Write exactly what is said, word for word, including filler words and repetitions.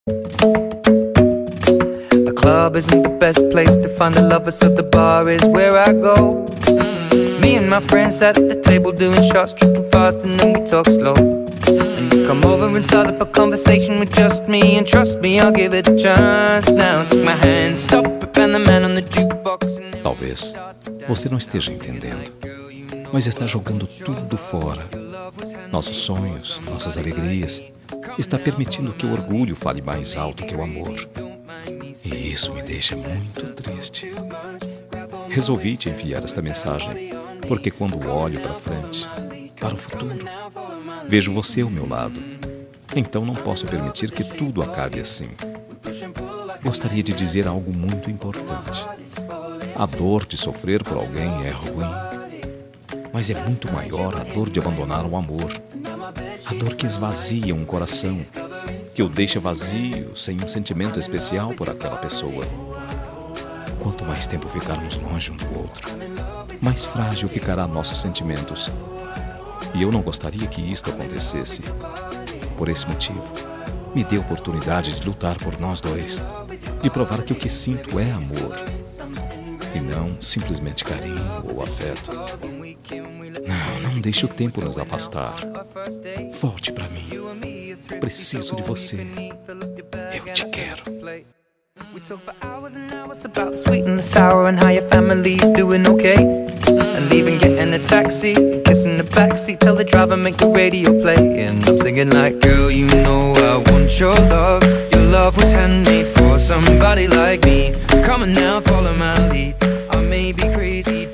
The club isn't the best place to find the lovers, so the bar is where I go. Mm-hmm. Me and my friends at the table doing shots, tripping fast, and then we talk slow. And you come over and start up a conversation with just me, and trust me, I'll give it a chance. Now take my hand, stop it, and the man on the jukebox. Talvez você não esteja entendendo, mas está jogando tudo fora. Nossos sonhos, nossas alegrias. Está permitindo que o orgulho fale mais alto que o amor. E isso me deixa muito triste. Resolvi te enviar esta mensagem, porque quando olho para frente, para o futuro, vejo você ao meu lado. Então não posso permitir que tudo acabe assim. Gostaria de dizer algo muito importante. A dor de sofrer por alguém é ruim, mas é muito maior a dor de abandonar o amor. A dor que esvazia um coração, que o deixa vazio, sem um sentimento especial por aquela pessoa. Quanto mais tempo ficarmos longe um do outro, mais frágil ficará nossos sentimentos. E eu não gostaria que isto acontecesse. Por esse motivo, me dê a oportunidade de lutar por nós dois, de provar que o que sinto é amor, e não simplesmente carinho ou afeto. Não, não deixe o tempo nos afastar. Volte pra mim. Preciso de você. Eu te quero. We talk for hours and hours about the sweet and the sour and how your family's doing okay. And leaving, getting a taxi, kissing the backseat, tell the driver make the radio play. And I'm singing like, girl, you know I want your love. Your love was handmade for somebody like me. Come on now, follow my lead. I may be crazy.